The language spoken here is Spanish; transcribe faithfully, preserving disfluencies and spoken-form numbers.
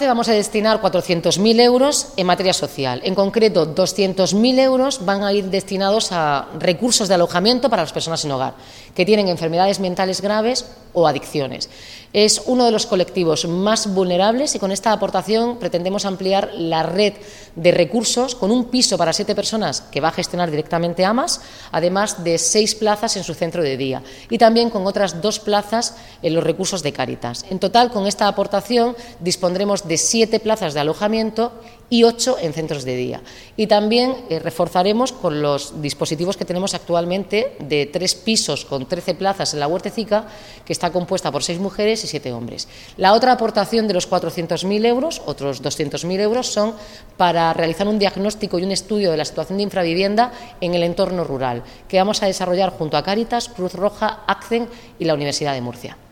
Vamos a destinar cuatrocientos mil euros en materia social. En concreto, doscientos mil euros van a ir destinados a recursos de alojamiento para las personas sin hogar que tienen enfermedades mentales graves o adicciones. Es uno de los colectivos más vulnerables y con esta aportación pretendemos ampliar la red de recursos con un piso para siete personas que va a gestionar directamente AMAS, además de seis plazas en su centro de día y también con otras dos plazas en los recursos de Cáritas. En total, con esta aportación dispondremos de siete plazas de alojamiento y ocho en centros de día. Y también eh, reforzaremos con los dispositivos que tenemos actualmente de tres pisos con trece plazas en la Huertecica, que está compuesta por seis mujeres y siete hombres. La otra aportación de los cuatrocientos mil euros, otros doscientos mil euros, son para realizar un diagnóstico y un estudio de la situación de infravivienda en el entorno rural, que vamos a desarrollar junto a Cáritas, Cruz Roja, ACCEN y la Universidad de Murcia.